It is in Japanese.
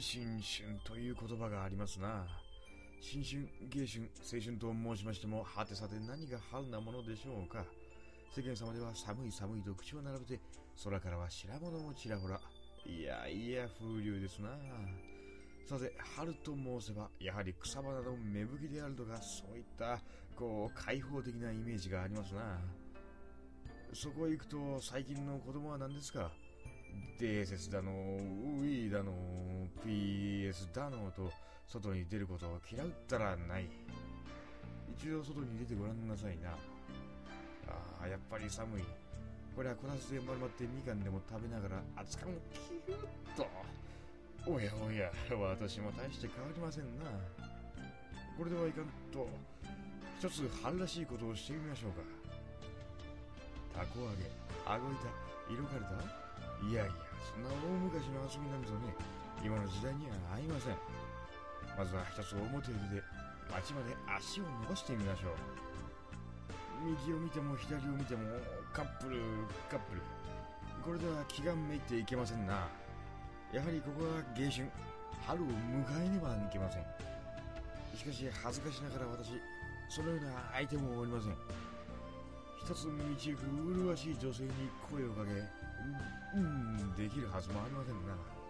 新春という言葉がありますな。新春、迎春、青春と申しましても、はてさて何が春なものでしょうか。世間様では寒い寒いと口を並べて、空からは白物もちらほら。いやいや風流ですな。さて、春と申せば、やはり草花の芽吹きであるとか、そういった、開放的なイメージがありますな。そこへ行くと、最近の子供は何ですか。定説だの、ウィーだの、PS だのと、外に出ることを嫌うったらない。一度外に出てごらんなさいな。ああ、やっぱり寒い。これはこたつで丸まってみかんでも食べながら熱燗をキュッと。おやおや、私も大して変わりませんな。これではいかんと、一つ春らしいことをしてみましょうか。たこ揚げ、あご板、色かれた。いやいや、そんな大昔の遊びなんぞね、今の時代には合いません。まずは一つ表へ出て、街まで足を伸ばしてみましょう。右を見ても左を見てもカップルカップル。これでは気がめいっていけませんな。やはりここは迎春、春を迎えねばいけません。しかし恥ずかしながら私、そのような相手もおりません。一つ道行く麗しい女性に声をかけ、できるはずもありませんな。